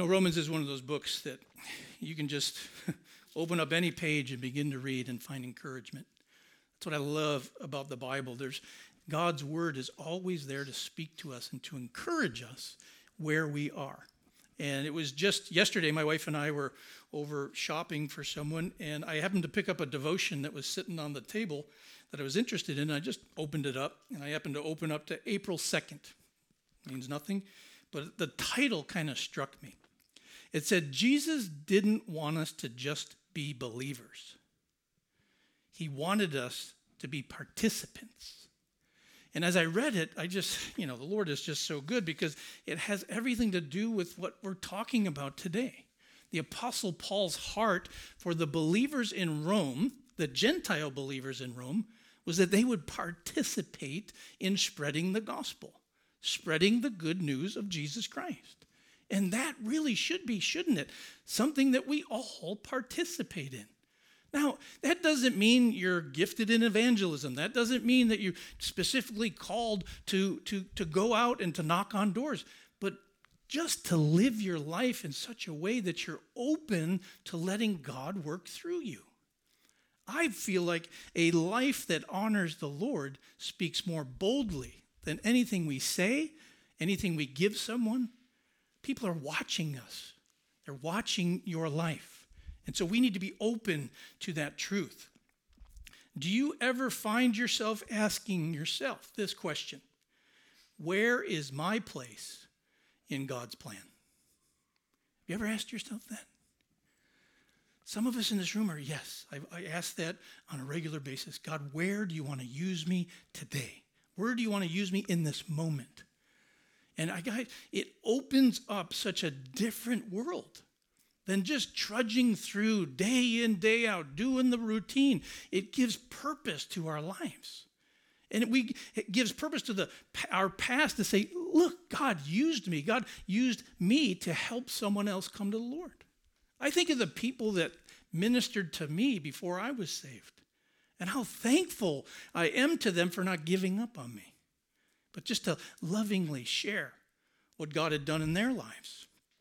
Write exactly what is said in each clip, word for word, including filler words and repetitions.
know, Romans is one of those books that you can just open up any page and begin to read and find encouragement. That's what I love about the Bible. There's God's word is always there to speak to us and to encourage us where we are. And it was just yesterday, my wife and I were over shopping for someone, and I happened to pick up a devotion that was sitting on the table that I was interested in. I just opened it up, and I happened to open up to April second. Means nothing, but the title kind of struck me. It said, Jesus didn't want us to just be believers. He wanted us to be participants. And as I read it, I just, you know, the Lord is just so good because it has everything to do with what we're talking about today. The Apostle Paul's heart for the believers in Rome, the Gentile believers in Rome, was that they would participate in spreading the gospel, spreading the good news of Jesus Christ. And that really should be, shouldn't it, something that we all participate in. Now, that doesn't mean you're gifted in evangelism. That doesn't mean that you're specifically called to, to, to go out and to knock on doors. But just to live your life in such a way that you're open to letting God work through you. I feel like a life that honors the Lord speaks more boldly than anything we say, anything we give someone. People are watching us. They're watching your life. And so we need to be open to that truth. Do you ever find yourself asking yourself this question? Where is my place in God's plan? Have you ever asked yourself that? Some of us in this room are, yes, I, I ask that on a regular basis. God, where do you want to use me today? Where do you want to use me in this moment? And I got, it opens up such a different world than just trudging through day in, day out, doing the routine. It gives purpose to our lives. And it, we, it gives purpose to the our past to say, look, God used me. God used me to help someone else come to the Lord. I think of the people that ministered to me before I was saved and how thankful I am to them for not giving up on me, but just to lovingly share what God had done in their lives.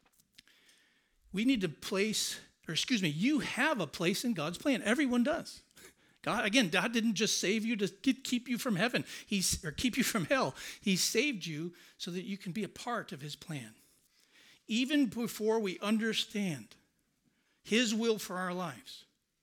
We need to place, or excuse me, you have a place in God's plan. Everyone does. God, again, God didn't just save you to keep you from heaven, He's, or keep you from hell. He saved you so that you can be a part of His plan. Even before we understand His will for our lives,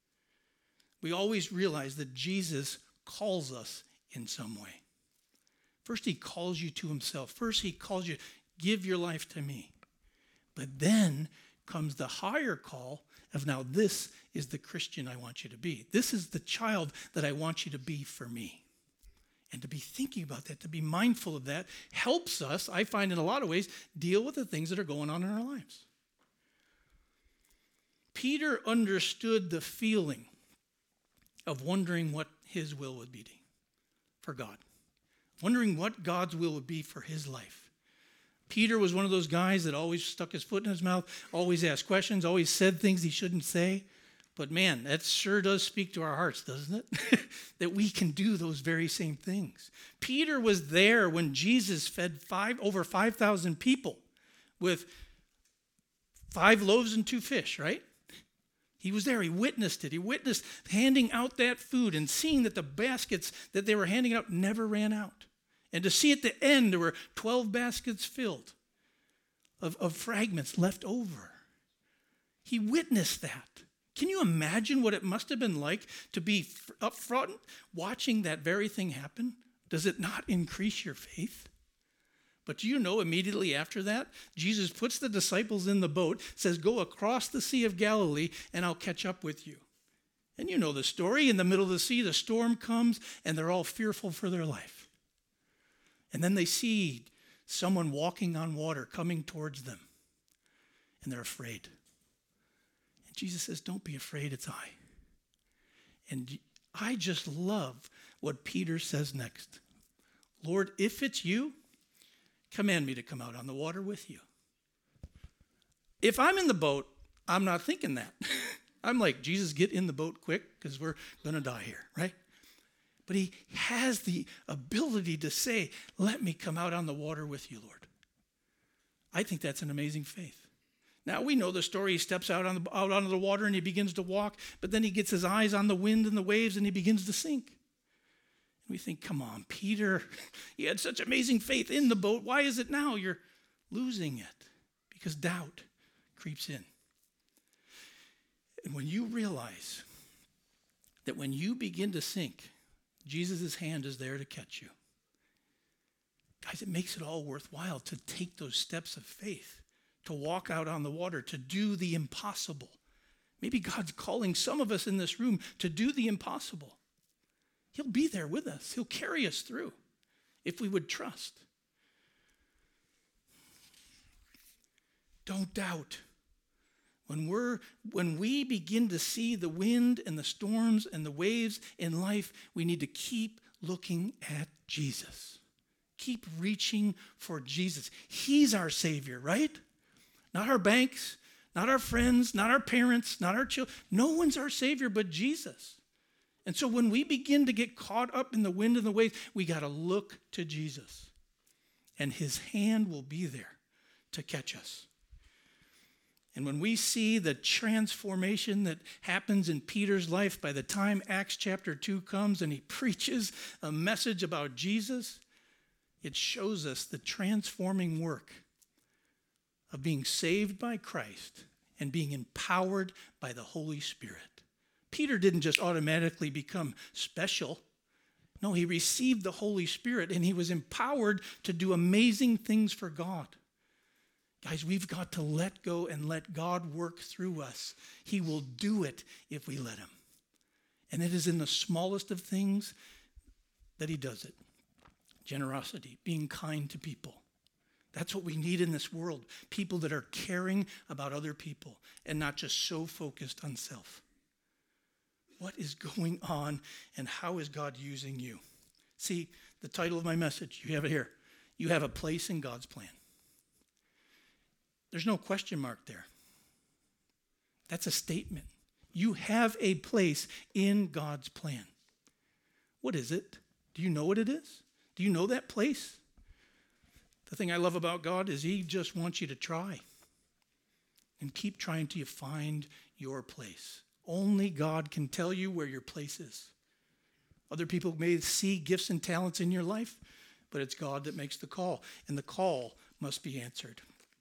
we always realize that Jesus calls us in some way. First, He calls you to Himself. First, He calls you, give your life to me. But then comes the higher call of, now this is the Christian I want you to be. This is the child that I want you to be for me. And to be thinking about that, to be mindful of that, helps us, I find in a lot of ways, deal with the things that are going on in our lives. Peter understood the feeling of wondering what his will would be for God. Wondering what God's will would be for his life. Peter was one of those guys that always stuck his foot in his mouth, always asked questions, always said things he shouldn't say. But man, that sure does speak to our hearts, doesn't it? That we can do those very same things. Peter was there when Jesus fed five over five thousand people with five loaves and two fish, right? He was there. He witnessed it. He witnessed handing out that food and seeing that the baskets that they were handing out never ran out. And to see at the end, there were twelve baskets filled of, of fragments left over. He witnessed that. Can you imagine what it must have been like to be up front watching that very thing happen? Does it not increase your faith? But do you know, immediately after that, Jesus puts the disciples in the boat, says, go across the Sea of Galilee, and I'll catch up with you. And you know the story. In the middle of the sea, the storm comes, and they're all fearful for their life. And then they see someone walking on water coming towards them. And they're afraid. And Jesus says, don't be afraid, it's I. And I just love what Peter says next. Lord, if it's you, command me to come out on the water with you. If I'm in the boat, I'm not thinking that. I'm like, Jesus, get in the boat quick because we're going to die here, right? But he has the ability to say, let me come out on the water with you, Lord. I think that's an amazing faith. Now we know the story. He steps out on the, out onto the water and he begins to walk, but then he gets his eyes on the wind and the waves and he begins to sink. We think, come on, Peter, you had such amazing faith in the boat. Why is it now you're losing it? Because doubt creeps in. And when you realize that when you begin to sink, Jesus' hand is there to catch you. Guys, it makes it all worthwhile to take those steps of faith, to walk out on the water, to do the impossible. Maybe God's calling some of us in this room to do the impossible. He'll be there with us. He'll carry us through if we would trust. Don't doubt. When we're when we begin to see the wind and the storms and the waves in life, we need to keep looking at Jesus. Keep reaching for Jesus. He's our Savior, right? Not our banks, not our friends, not our parents, not our children. No one's our Savior but Jesus. And so when we begin to get caught up in the wind and the waves, we got to look to Jesus. And his hand will be there to catch us. And when we see the transformation that happens in Peter's life by the time Acts chapter two comes and he preaches a message about Jesus, it shows us the transforming work of being saved by Christ and being empowered by the Holy Spirit. Peter didn't just automatically become special. No, he received the Holy Spirit and he was empowered to do amazing things for God. Guys, we've got to let go and let God work through us. He will do it if we let him. And it is in the smallest of things that he does it. Generosity, being kind to people. That's what we need in this world. People that are caring about other people and not just so focused on self. What is going on and how is God using you? See, the title of my message, you have it here. You have a place in God's plan. There's no question mark there. That's a statement. You have a place in God's plan. What is it? Do you know what it is? Do you know that place? The thing I love about God is he just wants you to try. And keep trying till you find your place. Only God can tell you where your place is. Other people may see gifts and talents in your life, but it's God that makes the call. And the call must be answered.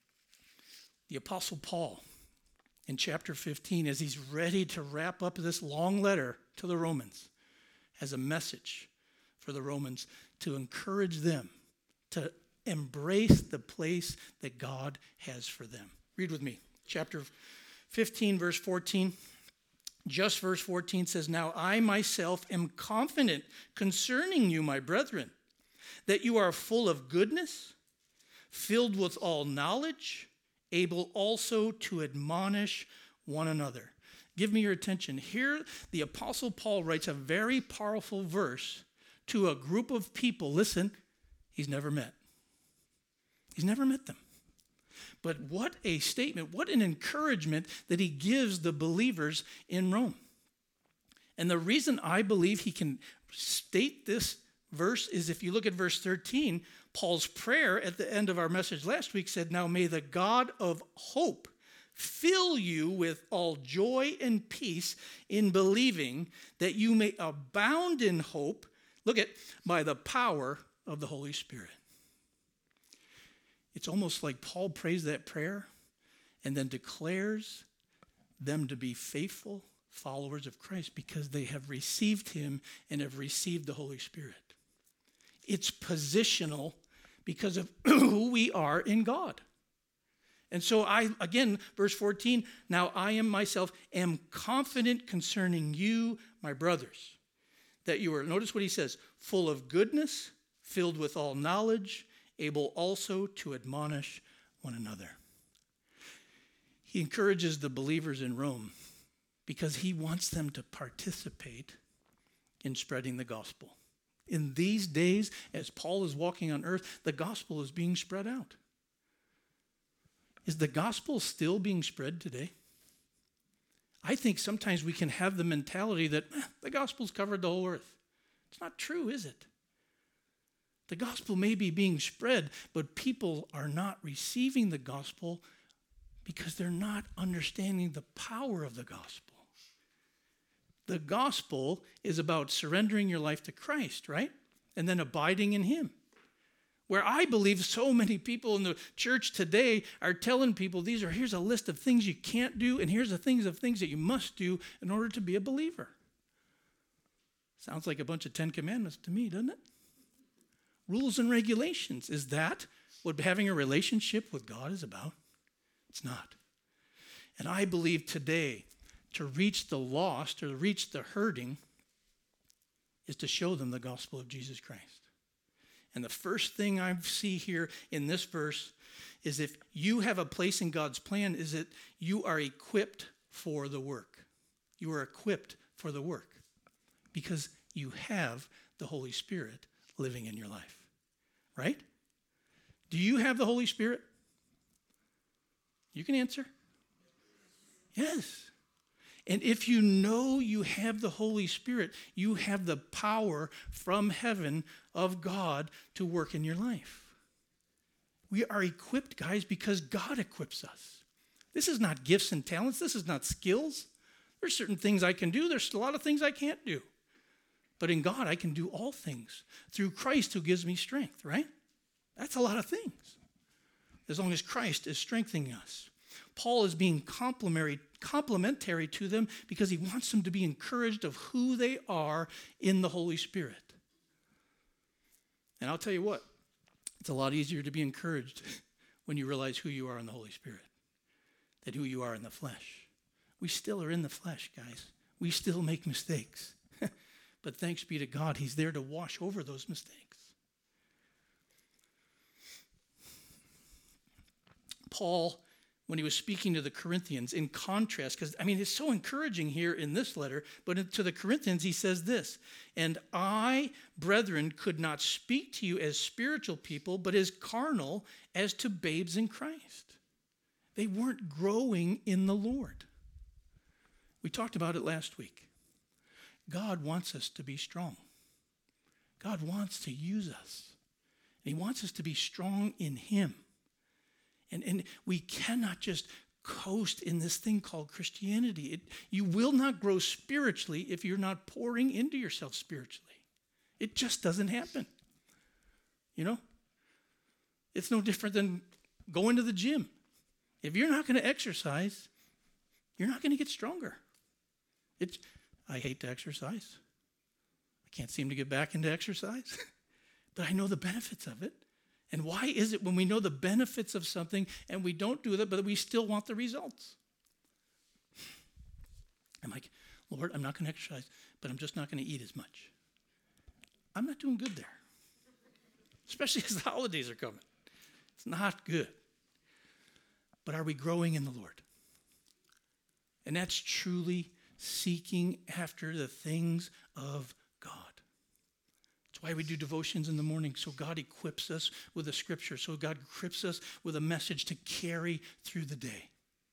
The Apostle Paul, in chapter fifteen, as he's ready to wrap up this long letter to the Romans, has a message for the Romans to encourage them to embrace the place that God has for them. Read with me. Chapter fifteen, verse fourteen. Just verse fourteen says, "Now I myself am confident concerning you, my brethren, that you are full of goodness, filled with all knowledge, able also to admonish one another." Give me your attention. Here, the Apostle Paul writes a very powerful verse to a group of people, listen, he's never met. He's never met them. But what a statement, what an encouragement that he gives the believers in Rome. And the reason I believe he can state this verse is if you look at verse thirteen, Paul's prayer at the end of our message last week said, "Now may the God of hope fill you with all joy and peace in believing, that you may abound in hope," look at, "by the power of the Holy Spirit." It's almost like Paul prays that prayer and then declares them to be faithful followers of Christ because they have received him and have received the Holy Spirit. It's positional because of who we are in God. And so I, again, verse fourteen, "Now I am myself am confident concerning you, my brothers, that you are," notice what he says, "full of goodness, filled with all knowledge, able also to admonish one another." He encourages the believers in Rome because he wants them to participate in spreading the gospel. In these days, as Paul is walking on earth, the gospel is being spread out. Is the gospel still being spread today? I think sometimes we can have the mentality that eh, the gospel's covered the whole earth. It's not true, is it? The gospel may be being spread, but people are not receiving the gospel because they're not understanding the power of the gospel. The gospel is about surrendering your life to Christ, right? And then abiding in him. Where I believe so many people in the church today are telling people, these are, here's a list of things you can't do, and here's the things of things that you must do in order to be a believer. Sounds like a bunch of Ten Commandments to me, doesn't it? Rules and regulations. Is that what having a relationship with God is about? It's not. And I believe today, to reach the lost or to reach the hurting is to show them the gospel of Jesus Christ. And the first thing I see here in this verse is if you have a place in God's plan, is that you are equipped for the work. You are equipped for the work because you have the Holy Spirit living in your life, right? Do you have the Holy Spirit? You can answer. Yes. And if you know you have the Holy Spirit, you have the power from heaven of God to work in your life. We are equipped, guys, because God equips us. This is not gifts and talents. This is not skills. There's certain things I can do. There's a lot of things I can't do. But in God, I can do all things through Christ who gives me strength, right? That's a lot of things. As long as Christ is strengthening us. Paul is being complimentary, complimentary to them because he wants them to be encouraged of who they are in the Holy Spirit. And I'll tell you what, it's a lot easier to be encouraged when you realize who you are in the Holy Spirit than who you are in the flesh. We still are in the flesh, guys. We still make mistakes. But thanks be to God, he's there to wash over those mistakes. Paul, when he was speaking to the Corinthians, in contrast, because, I mean, it's so encouraging here in this letter, but to the Corinthians, he says this, and I, brethren, could not speak to you as spiritual people, but as carnal, as to babes in Christ. They weren't growing in the Lord. We talked about it last week. God wants us to be strong. God wants to use us. And he wants us to be strong in him. And, and we cannot just coast in this thing called Christianity. It, you will not grow spiritually if you're not pouring into yourself spiritually. It just doesn't happen. You know? It's no different than going to the gym. If you're not going to exercise, you're not going to get stronger. It's, I hate to exercise. I can't seem to get back into exercise. But I know the benefits of it. And why is it when we know the benefits of something and we don't do that, but we still want the results? I'm like, Lord, I'm not going to exercise, but I'm just not going to eat as much. I'm not doing good there, especially as the holidays are coming. It's not good. But are we growing in the Lord? And that's truly seeking after the things of God. That's why we do devotions in the morning, so God equips us with the scripture, so God equips us with a message to carry through the day.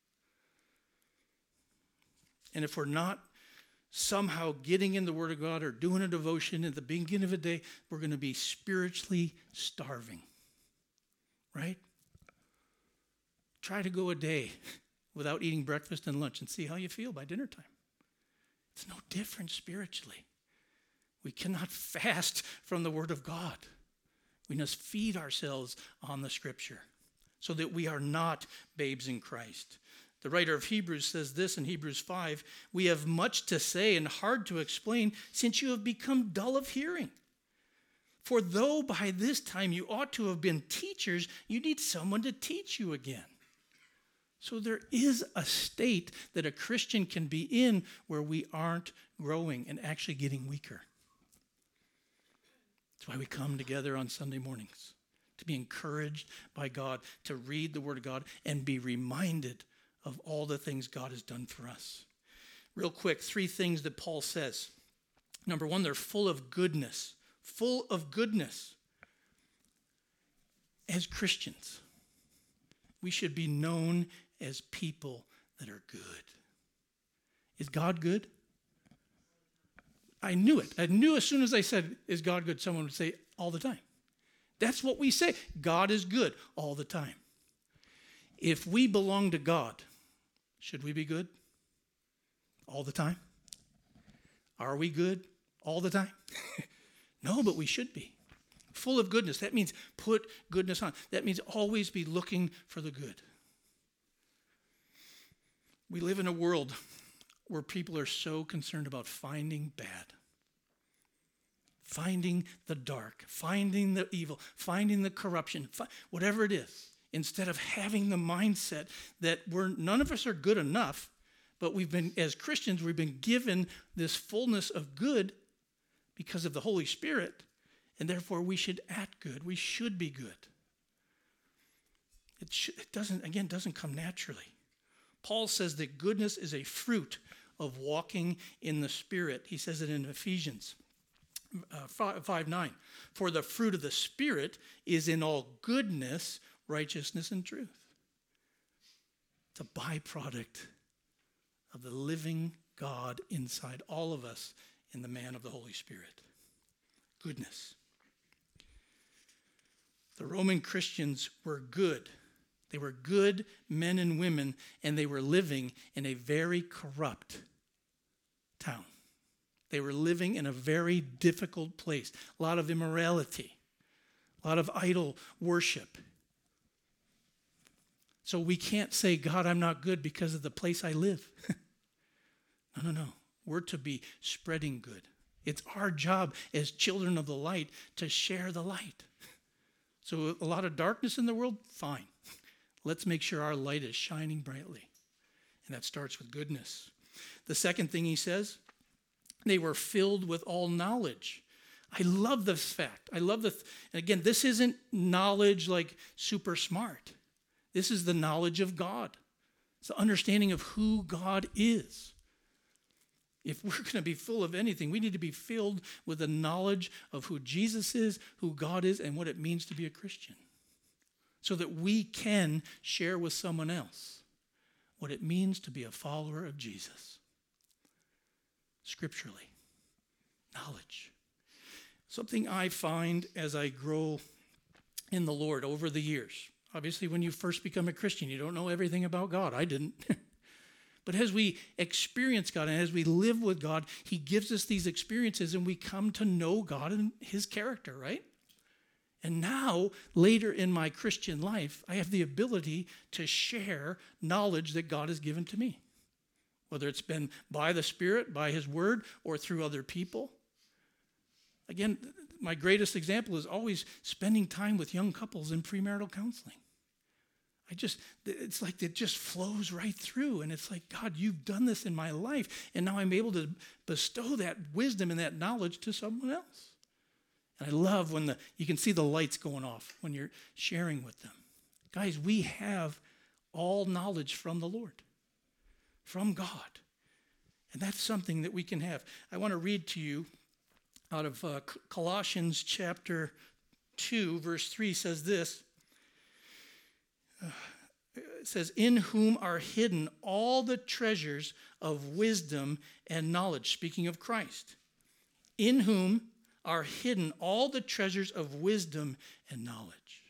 And if we're not somehow getting in the Word of God or doing a devotion at the beginning of a day, we're going to be spiritually starving, right? Try to go a day without eating breakfast and lunch and see how you feel by dinner time. It's no different spiritually. We cannot fast from the Word of God. We must feed ourselves on the Scripture so that we are not babes in Christ. The writer of Hebrews says this in Hebrews five, we have much to say and hard to explain since you have become dull of hearing. For though by this time you ought to have been teachers, you need someone to teach you again. So there is a state that a Christian can be in where we aren't growing and actually getting weaker. That's why we come together on Sunday mornings, to be encouraged by God, to read the Word of God, and be reminded of all the things God has done for us. Real quick, three things that Paul says. Number one, they're full of goodness. Full of goodness. As Christians, we should be known as people that are good. Is God good? I knew it. I knew as soon as I said, is God good? Someone would say, all the time. That's what we say. God is good all the time. If we belong to God, should we be good all the time? Are we good all the time? No, but we should be. Full of goodness. That means put goodness on. That means always be looking for the good. We live in a world where people are so concerned about finding bad, finding the dark, finding the evil, finding the corruption, fi- whatever it is, instead of having the mindset that we're none of us are good enough, but we've been, as Christians, we've been given this fullness of good because of the Holy Spirit, and therefore we should act good. We should be good. It, sh- it doesn't, again, doesn't come naturally. Paul says that goodness is a fruit of walking in the Spirit. He says it in Ephesians uh, five nine. For the fruit of the Spirit is in all goodness, righteousness, and truth. It's a byproduct of the living God inside all of us in the man of the Holy Spirit. Goodness. The Roman Christians were good. They were good men and women, and they were living in a very corrupt town. They were living in a very difficult place. A lot of immorality, a lot of idol worship. So we can't say, God, I'm not good because of the place I live. No, no, no. We're to be spreading good. It's our job as children of the light to share the light. So a lot of darkness in the world, fine. Let's make sure our light is shining brightly. And that starts with goodness. The second thing he says, they were filled with all knowledge. I love this fact. I love the, th- and again, this isn't knowledge like super smart. This is the knowledge of God. It's the understanding of who God is. If we're going to be full of anything, we need to be filled with the knowledge of who Jesus is, who God is, and what it means to be a Christian. So that we can share with someone else what it means to be a follower of Jesus. Scripturally. Knowledge. Something I find as I grow in the Lord over the years. Obviously, when you first become a Christian, you don't know everything about God. I didn't. But as we experience God and as we live with God, he gives us these experiences and we come to know God and his character, right? And now, later in my Christian life, I have the ability to share knowledge that God has given to me. Whether it's been by the Spirit, by his word, or through other people. Again, my greatest example is always spending time with young couples in premarital counseling. I just, it's like it just flows right through. And it's like, God, you've done this in my life. And now I'm able to bestow that wisdom and that knowledge to someone else. And I love when the you can see the lights going off when you're sharing with them. Guys, we have all knowledge from the Lord, from God. And that's something that we can have. I want to read to you out of uh, Colossians chapter two, verse three says this. Uh, it says, in whom are hidden all the treasures of wisdom and knowledge. Speaking of Christ. In whom are hidden all the treasures of wisdom and knowledge.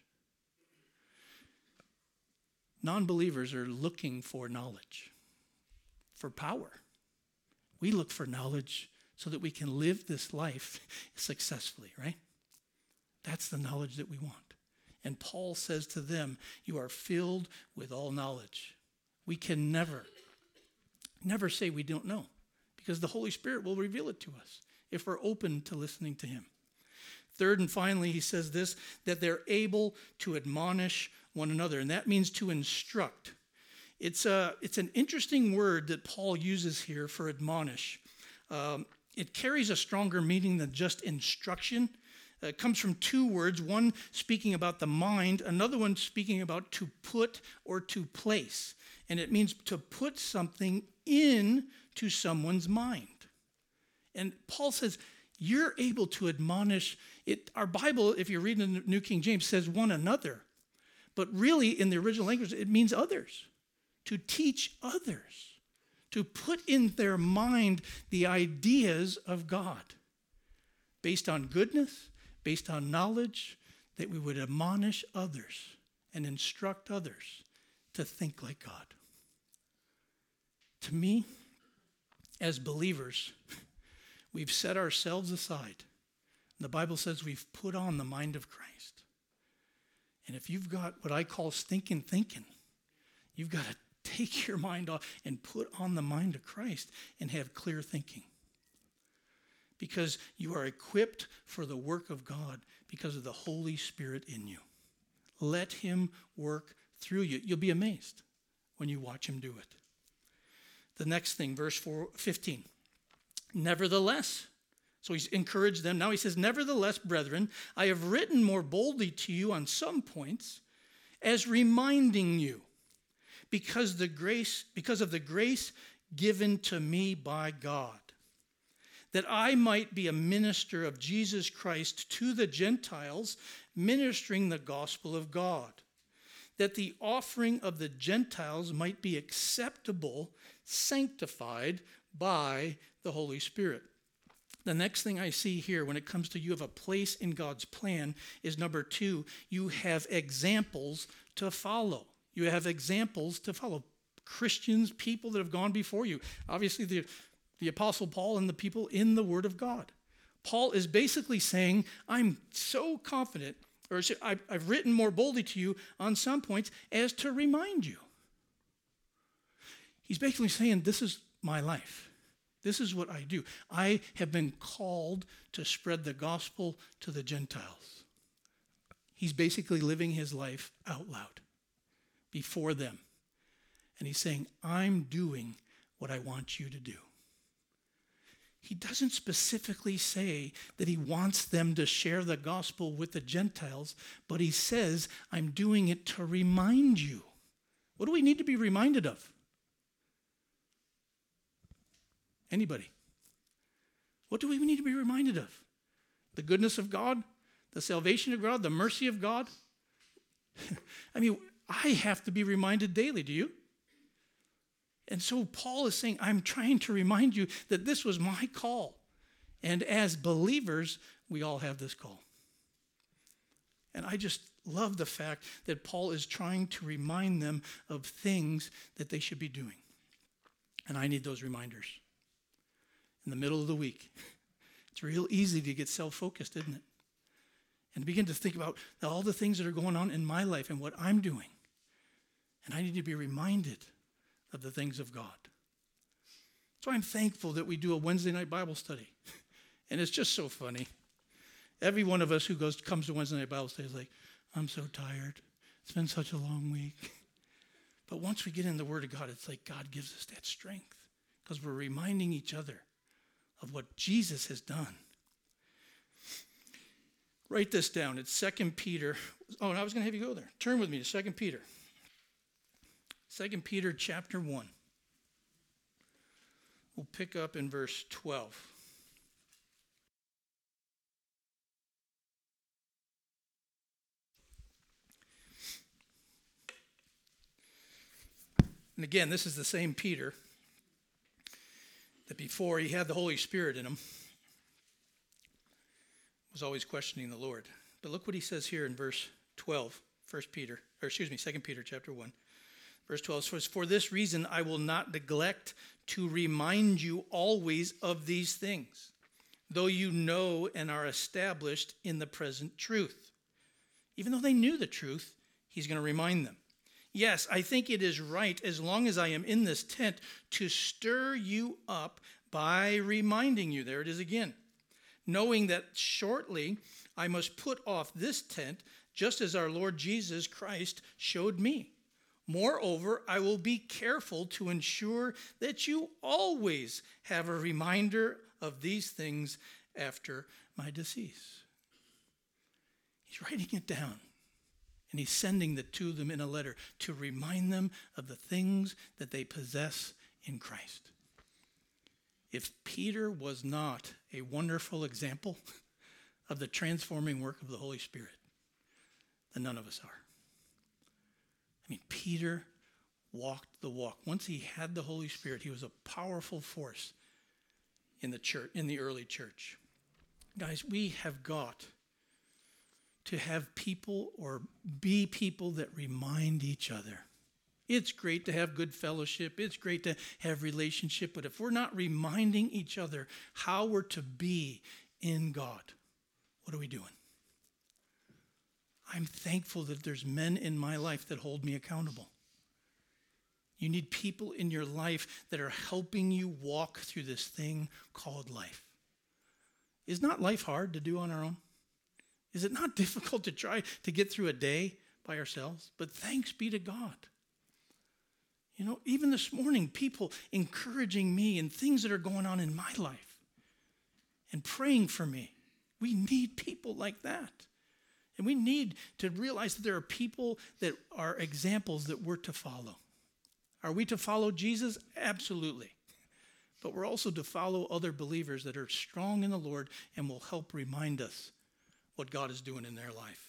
Non-believers are looking for knowledge, for power. We look for knowledge so that we can live this life successfully, right? That's the knowledge that we want. And Paul says to them, you are filled with all knowledge. We can never, never say we don't know, because the Holy Spirit will reveal it to us if we're open to listening to him. Third and finally, he says this, that they're able to admonish one another, and that means to instruct. It's, a, it's an interesting word that Paul uses here for admonish. Um, it carries a stronger meaning than just instruction. It comes from two words, one speaking about the mind, another one speaking about to put or to place. And it means to put something into someone's mind. And Paul says, you're able to admonish it. Our Bible, if you're reading the New King James, says one another. But really, in the original language, it means others. To teach others. To put in their mind the ideas of God. Based on goodness, based on knowledge, that we would admonish others and instruct others to think like God. To me, as believers, we've set ourselves aside. The Bible says we've put on the mind of Christ. And if you've got what I call stinking thinking, you've got to take your mind off and put on the mind of Christ and have clear thinking. Because you are equipped for the work of God because of the Holy Spirit in you. Let him work through you. You'll be amazed when you watch him do it. The next thing, verse four, fifteen. Nevertheless, so he's encouraged them. Now he says, nevertheless, brethren, I have written more boldly to you on some points as reminding you because the grace, because of the grace given to me by God, that I might be a minister of Jesus Christ to the Gentiles, ministering the gospel of God, that the offering of the Gentiles might be acceptable, sanctified by the Holy Spirit. The next thing I see here when it comes to you have a place in God's plan is number two, you have examples to follow. You have examples to follow. Christians, people that have gone before you. Obviously, the, the Apostle Paul and the people in the Word of God. Paul is basically saying, I'm so confident, or I've, I've written more boldly to you on some points as to remind you. He's basically saying, this is my life. This is what I do. I have been called to spread the gospel to the Gentiles. He's basically living his life out loud before them. And he's saying, I'm doing what I want you to do. He doesn't specifically say that he wants them to share the gospel with the Gentiles, but he says, I'm doing it to remind you. What do we need to be reminded of? Anybody? What do we need to be reminded of? The goodness of God? The salvation of God? The mercy of God? I mean, I have to be reminded daily. Do you? And so Paul is saying, I'm trying to remind you that this was my call. And as believers, we all have this call. And I just love the fact that Paul is trying to remind them of things that they should be doing. And I need those reminders. In the middle of the week, it's real easy to get self-focused, isn't it? And begin to think about all the things that are going on in my life and what I'm doing. And I need to be reminded of the things of God. So I'm thankful that we do a Wednesday night Bible study. And it's just so funny. Every one of us who goes comes to Wednesday night Bible study is like, I'm so tired. It's been such a long week. But once we get in the Word of God, it's like God gives us that strength because we're reminding each other of what Jesus has done. Write this down. It's Second Peter. Oh, and I was going to have you go there. Turn with me to Second Peter. Second Peter chapter one. We'll pick up in verse twelve. And again, this is the same Peter that before he had the Holy Spirit in him, was always questioning the Lord. But look what he says here in verse twelve, First Peter, or excuse me, Second Peter chapter one. Verse twelve says, for this reason I will not neglect to remind you always of these things, though you know and are established in the present truth. Even though they knew the truth, he's going to remind them. Yes, I think it is right, as long as I am in this tent, to stir you up by reminding you. There it is again. Knowing that shortly I must put off this tent, just as our Lord Jesus Christ showed me. Moreover, I will be careful to ensure that you always have a reminder of these things after my decease. He's writing it down. And he's sending the two of them in a letter to remind them of the things that they possess in Christ. If Peter was not a wonderful example of the transforming work of the Holy Spirit, then none of us are. I mean, Peter walked the walk. Once he had the Holy Spirit, he was a powerful force in the church, in the early church. Guys, we have got to have people or be people that remind each other It's great to have good fellowship. It's great to have relationship. But if we're not reminding each other how we're to be in God, what are we doing? I'm thankful that there's men in my life that hold me accountable. You need people in your life that are helping you walk through this thing called life. Is not life hard to do on our own? Is it not difficult to try to get through a day by ourselves? But thanks be to God. You know, even this morning, people encouraging me and things that are going on in my life and praying for me. We need people like that. And we need to realize that there are people that are examples that we're to follow. Are we to follow Jesus? Absolutely. But we're also to follow other believers that are strong in the Lord and will help remind us what God is doing in their life.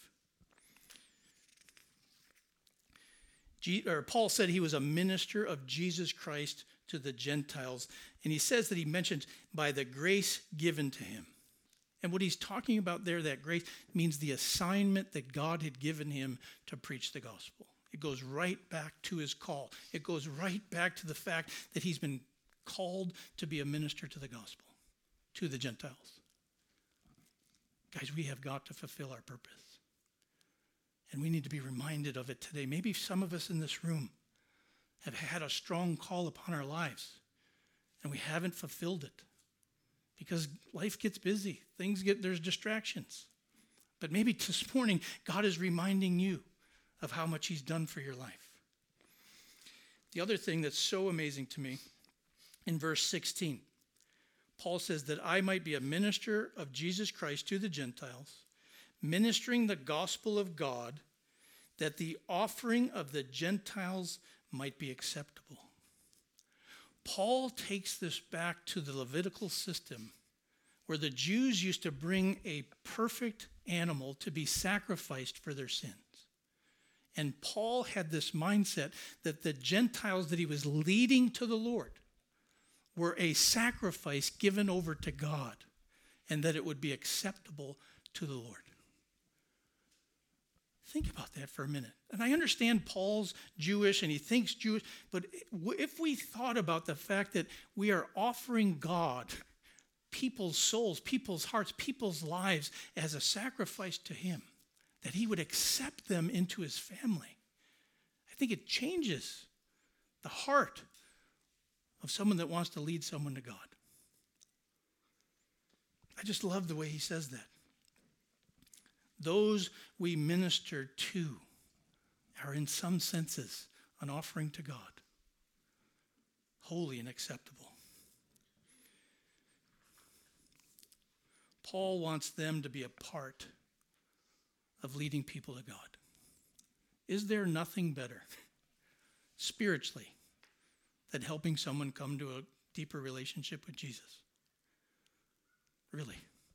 G- or Paul said he was a minister of Jesus Christ to the Gentiles. And he says that he mentions by the grace given to him. And what he's talking about there, that grace, means the assignment that God had given him to preach the gospel. It goes right back to his call. It goes right back to the fact that he's been called to be a minister to the gospel, to the Gentiles. Guys, we have got to fulfill our purpose. And we need to be reminded of it today. Maybe some of us in this room have had a strong call upon our lives, and we haven't fulfilled it because life gets busy. Things get, there's distractions. But maybe this morning, God is reminding you of how much he's done for your life. The other thing that's so amazing to me, in verse sixteen, Paul says that I might be a minister of Jesus Christ to the Gentiles, ministering the gospel of God, that the offering of the Gentiles might be acceptable. Paul takes this back to the Levitical system, where the Jews used to bring a perfect animal to be sacrificed for their sins. And Paul had this mindset that the Gentiles that he was leading to the Lord were a sacrifice given over to God, and that it would be acceptable to the Lord. Think about that for a minute. And I understand Paul's Jewish and he thinks Jewish, but if we thought about the fact that we are offering God people's souls, people's hearts, people's lives as a sacrifice to him, that he would accept them into his family, I think it changes the heart of someone that wants to lead someone to God. I just love the way he says that. Those we minister to are in some senses an offering to God, holy and acceptable. Paul wants them to be a part of leading people to God. Is there nothing better spiritually than helping someone come to a deeper relationship with Jesus? Really?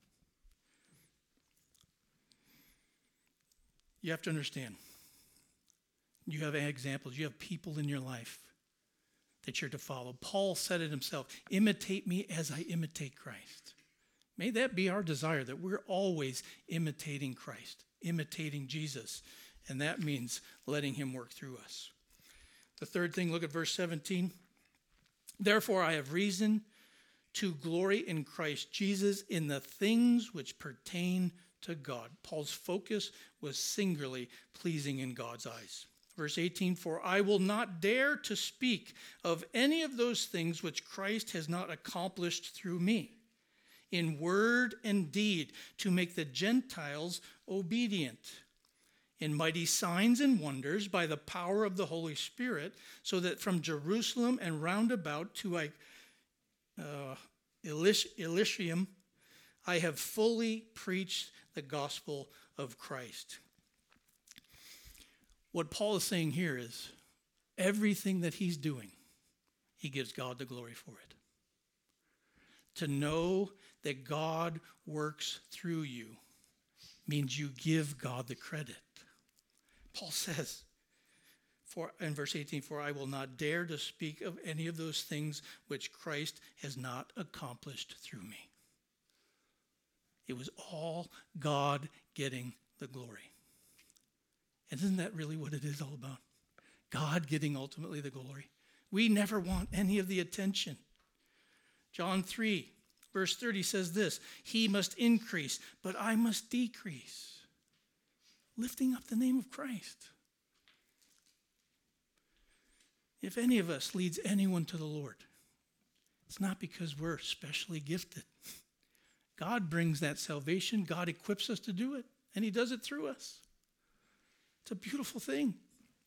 You have to understand, you have examples, you have people in your life that you're to follow. Paul said it himself, imitate me as I imitate Christ. May that be our desire, that we're always imitating Christ, imitating Jesus, and that means letting him work through us. The third thing, look at verse seventeen. Therefore I have reason to glory in Christ Jesus in the things which pertain to God. Paul's focus was singularly pleasing in God's eyes. Verse eighteen, for I will not dare to speak of any of those things which Christ has not accomplished through me, in word and deed, to make the Gentiles obedient, in mighty signs and wonders by the power of the Holy Spirit, so that from Jerusalem and round about to uh, Elysium, I have fully preached the gospel of Christ. What Paul is saying here is everything that he's doing, he gives God the glory for it. To know that God works through you means you give God the credit. Paul says for, in verse eighteen, for I will not dare to speak of any of those things which Christ has not accomplished through me. It was all God getting the glory. And isn't that really what it is all about? God getting ultimately the glory. We never want any of the attention. John three, verse thirty says this, he must increase, but I must decrease. Lifting up the name of Christ. If any of us leads anyone to the Lord, it's not because we're specially gifted. God brings that salvation. God equips us to do it, and he does it through us. It's a beautiful thing.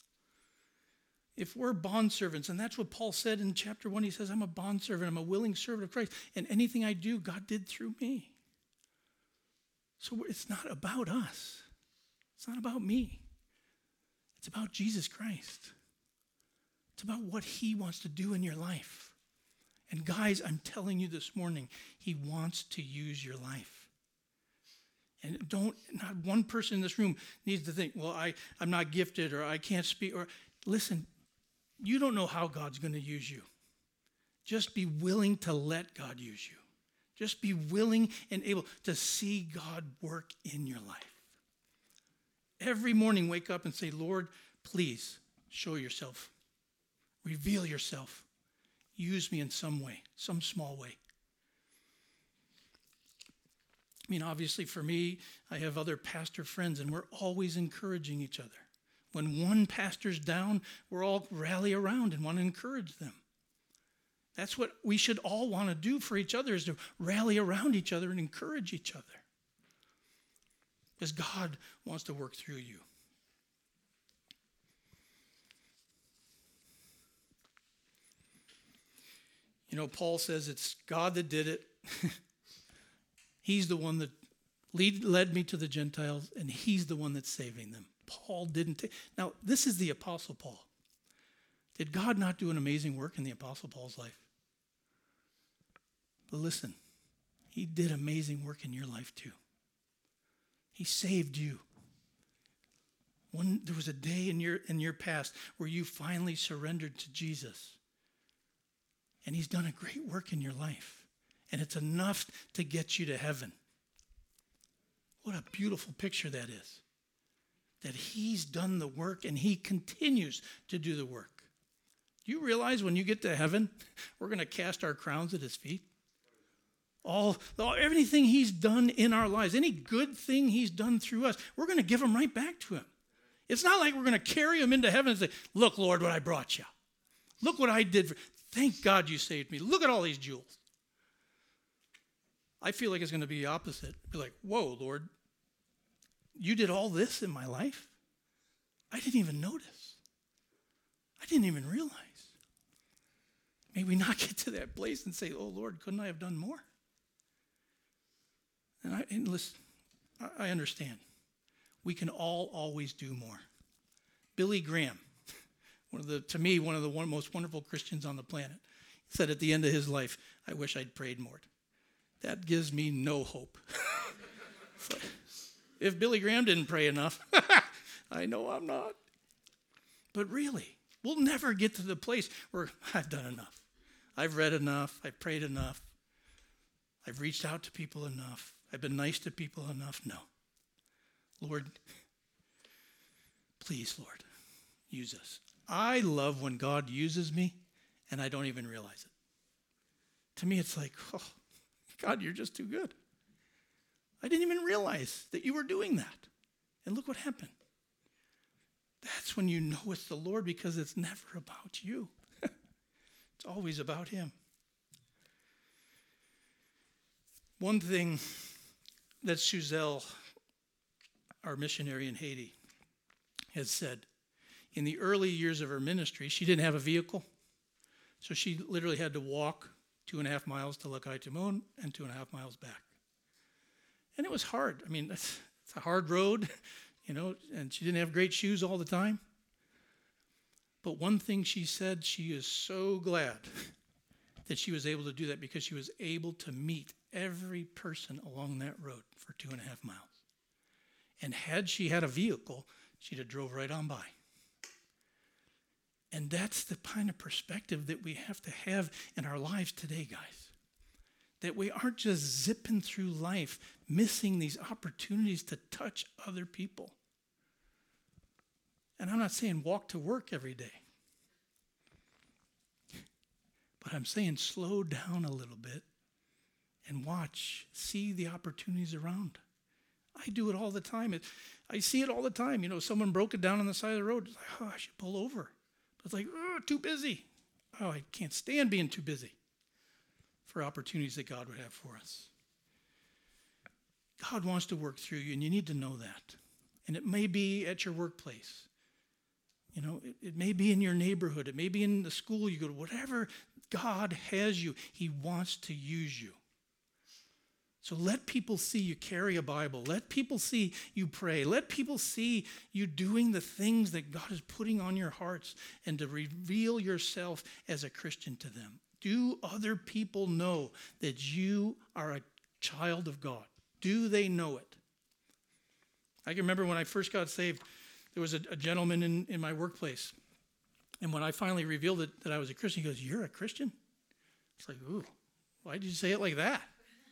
If we're bondservants, and that's what Paul said in chapter one, he says, I'm a bondservant, I'm a willing servant of Christ, and anything I do, God did through me. So it's not about us. It's not about me. It's about Jesus Christ. It's about what he wants to do in your life. And guys, I'm telling you this morning, he wants to use your life. And don't, not one person in this room needs to think, well, I, I'm not gifted or I can't speak. Or listen, you don't know how God's going to use you. Just be willing to let God use you. Just be willing and able to see God work in your life. Every morning, wake up and say, Lord, please show yourself. Reveal yourself. Use me in some way, some small way. I mean, obviously for me, I have other pastor friends, and we're always encouraging each other. When one pastor's down, we're all rally around and want to encourage them. That's what we should all want to do for each other, is to rally around each other and encourage each other. Because God wants to work through you. You know, Paul says it's God that did it. He's the one that lead, led me to the Gentiles, and he's the one that's saving them. Paul didn't take. Now, this is the Apostle Paul. Did God not do an amazing work in the Apostle Paul's life? But listen, he did amazing work in your life too. He saved you. One, there was a day in your, in your past where you finally surrendered to Jesus. And he's done a great work in your life. And it's enough to get you to heaven. What a beautiful picture that is. That he's done the work and he continues to do the work. Do you realize when you get to heaven, we're going to cast our crowns at his feet? All, all, everything he's done in our lives, any good thing he's done through us, we're going to give him right back to him. It's not like we're going to carry him into heaven and say, look, Lord, what I brought you. Look what I did. For, thank God you saved me. Look at all these jewels. I feel like it's going to be the opposite. Be like, whoa, Lord, you did all this in my life? I didn't even notice. I didn't even realize. May we not get to that place and say, oh, Lord, couldn't I have done more? And, I, and listen, I understand. We can all always do more. Billy Graham, one of the, to me, one of the one, most wonderful Christians on the planet, said at the end of his life, I wish I'd prayed more. That gives me no hope. So, if Billy Graham didn't pray enough, I know I'm not. But really, we'll never get to the place where I've done enough. I've read enough. I've prayed enough. I've reached out to people enough. I've been nice to people enough. No. Lord, please, Lord, use us. I love when God uses me and I don't even realize it. To me, it's like, oh, God, you're just too good. I didn't even realize that you were doing that. And look what happened. That's when you know it's the Lord, because it's never about you. It's always about him. One thing that Suzelle, our missionary in Haiti, has said, in the early years of her ministry, she didn't have a vehicle. So she literally had to walk two and a half miles to Lac Timon and two and a half miles back. And it was hard. I mean, it's, it's a hard road, you know, and she didn't have great shoes all the time. But one thing she said, she is so glad that she was able to do that, because she was able to meet every person along that road for two and a half miles. And had she had a vehicle, she'd have drove right on by. And that's the kind of perspective that we have to have in our lives today, guys. That we aren't just zipping through life, missing these opportunities to touch other people. And I'm not saying walk to work every day. But I'm saying slow down a little bit and watch, see the opportunities around. I do it all the time. It, I see it all the time. You know, someone broke it down on the side of the road. It's like, oh, I should pull over. But it's like, oh, too busy. Oh, I can't stand being too busy for opportunities that God would have for us. God wants to work through you, and you need to know that. And it may be at your workplace. You know, it, it may be in your neighborhood. It may be in the school you go to. Whatever God has you, he wants to use you. So let people see you carry a Bible. Let people see you pray. Let people see you doing the things that God is putting on your hearts and to reveal yourself as a Christian to them. Do other people know that you are a child of God? Do they know it? I can remember when I first got saved, there was a, a gentleman in, in my workplace. And when I finally revealed it, that I was a Christian, he goes, "You're a Christian?" It's like, ooh, why did you say it like that?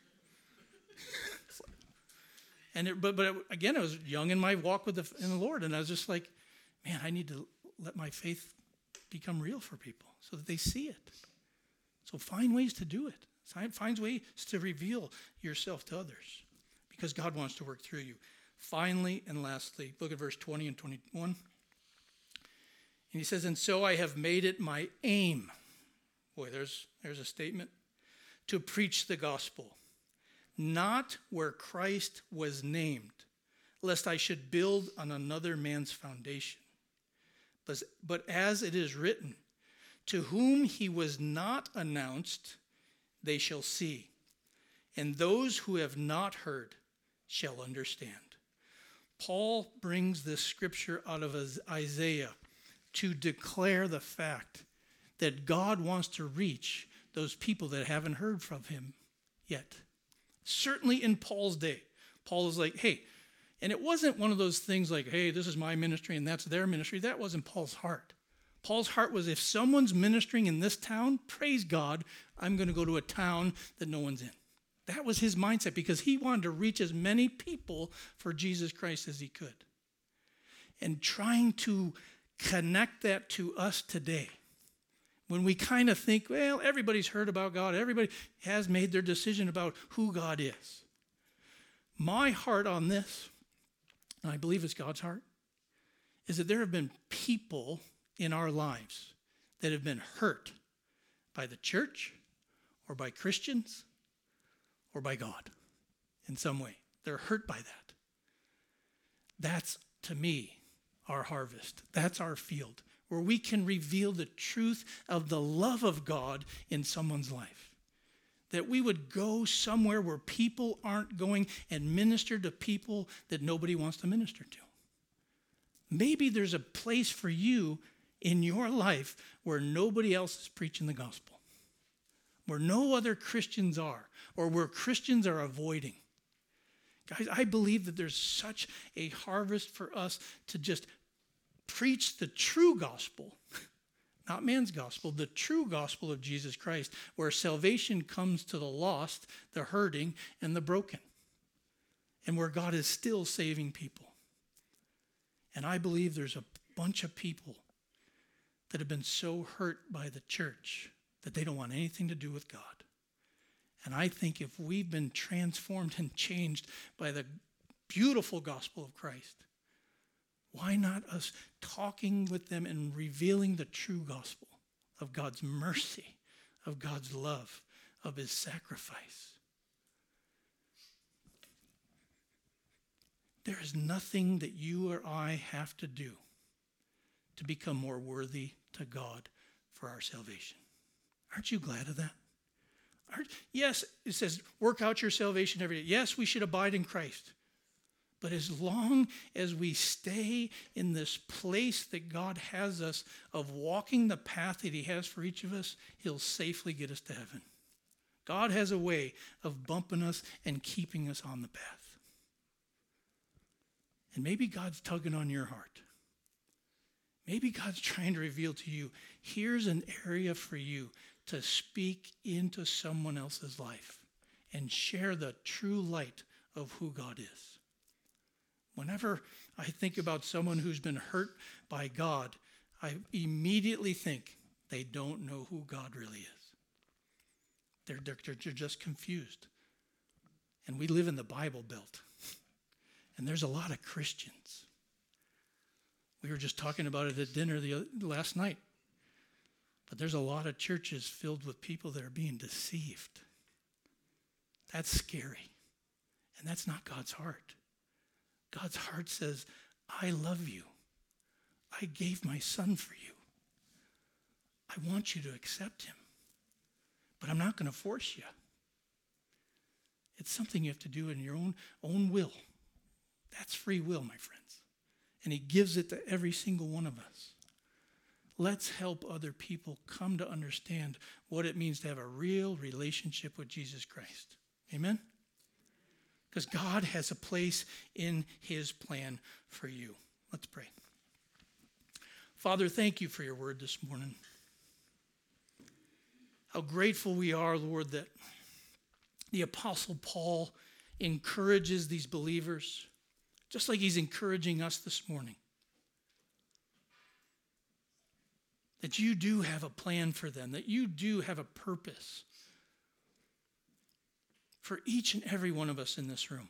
and it, But but again, I was young in my walk with the, in the Lord. And I was just like, man, I need to let my faith become real for people so that they see it. So find ways to do it. Find ways to reveal yourself to others because God wants to work through you. Finally and lastly, look at verse twenty and twenty-one. And he says, "And so I have made it my aim," boy, there's, there's a statement, "to preach the gospel, not where Christ was named, lest I should build on another man's foundation. But, but as it is written, to whom he was not announced, they shall see, and those who have not heard shall understand." Paul brings this scripture out of Isaiah to declare the fact that God wants to reach those people that haven't heard from him yet. Certainly in Paul's day, Paul is like, hey, and it wasn't one of those things like, hey, this is my ministry and that's their ministry. That wasn't Paul's heart. Paul's heart was, if someone's ministering in this town, praise God, I'm going to go to a town that no one's in. That was his mindset because he wanted to reach as many people for Jesus Christ as he could. And trying to connect that to us today, when we kind of think, well, everybody's heard about God, everybody has made their decision about who God is. My heart on this, and I believe it's God's heart, is that there have been people in our lives that have been hurt by the church or by Christians or by God in some way. They're hurt by that. That's, to me, our harvest. That's our field, where we can reveal the truth of the love of God in someone's life. That we would go somewhere where people aren't going and minister to people that nobody wants to minister to. Maybe there's a place for you in your life where nobody else is preaching the gospel, where no other Christians are, or where Christians are avoiding. Guys, I believe that there's such a harvest for us to just preach the true gospel, not man's gospel, the true gospel of Jesus Christ, where salvation comes to the lost, the hurting, and the broken, and where God is still saving people. And I believe there's a bunch of people that have been so hurt by the church that they don't want anything to do with God. And I think if we've been transformed and changed by the beautiful gospel of Christ, why not us talking with them and revealing the true gospel of God's mercy, of God's love, of his sacrifice? There is nothing that you or I have to do to become more worthy to God for our salvation. Aren't you glad of that? Aren't, yes, it says work out your salvation every day. Yes, we should abide in Christ. But as long as we stay in this place that God has us of walking the path that he has for each of us, he'll safely get us to heaven. God has a way of bumping us and keeping us on the path. And maybe God's tugging on your heart. Maybe God's trying to reveal to you, here's an area for you to speak into someone else's life and share the true light of who God is. Whenever I think about someone who's been hurt by God, I immediately think they don't know who God really is. They're, they're, they're just confused. And we live in the Bible Belt. And there's a lot of Christians. We were just talking about it at dinner the last night. But there's a lot of churches filled with people that are being deceived. That's scary. And that's not God's heart. God's heart says, I love you. I gave my son for you. I want you to accept him. But I'm not going to force you. It's something you have to do in your own, own will. That's free will, my friends. And he gives it to every single one of us. Let's help other people come to understand what it means to have a real relationship with Jesus Christ. Amen? Because God has a place in his plan for you. Let's pray. Father, thank you for your word this morning. How grateful we are, Lord, that the Apostle Paul encourages these believers, just like he's encouraging us this morning. That you do have a plan for them, that you do have a purpose for each and every one of us in this room.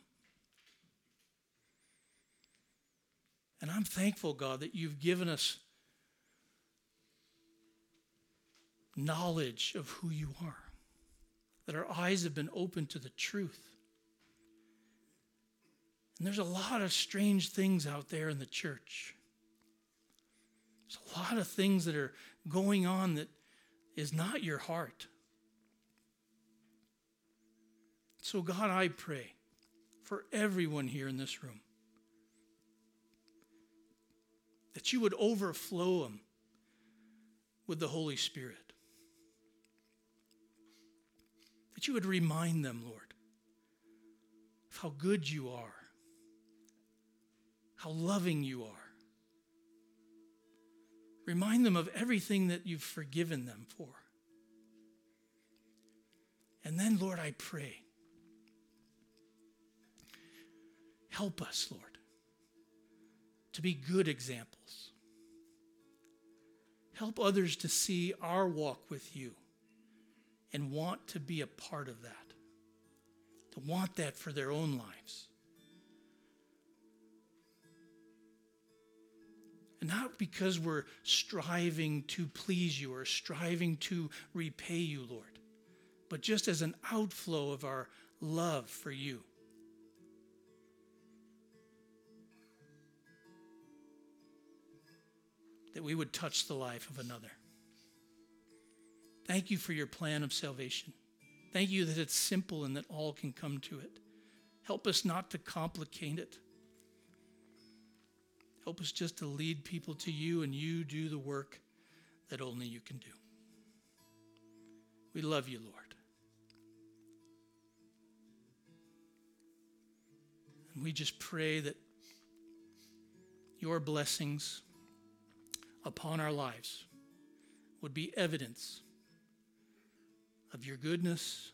And I'm thankful, God, that you've given us knowledge of who you are, that our eyes have been opened to the truth. And there's a lot of strange things out there in the church. There's a lot of things that are going on that is not your heart. So God, I pray for everyone here in this room that you would overflow them with the Holy Spirit. That you would remind them, Lord, of how good you are, how loving you are. Remind them of everything that you've forgiven them for. And then, Lord, I pray, help us, Lord, to be good examples. Help others to see our walk with you and want to be a part of that, to want that for their own lives. And not because we're striving to please you or striving to repay you, Lord, but just as an outflow of our love for you. That we would touch the life of another. Thank you for your plan of salvation. Thank you that it's simple and that all can come to it. Help us not to complicate it. Help us just to lead people to you and you do the work that only you can do. We love you, Lord. And we just pray that your blessings upon our lives would be evidence of your goodness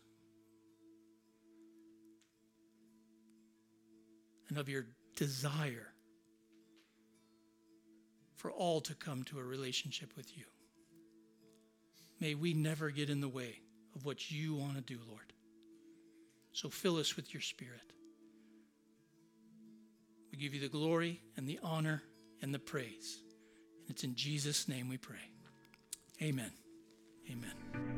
and of your desire for all to come to a relationship with you. May we never get in the way of what you want to do, Lord. So fill us with your Spirit. We give you the glory and the honor and the praise. And it's in Jesus' name we pray. Amen. Amen.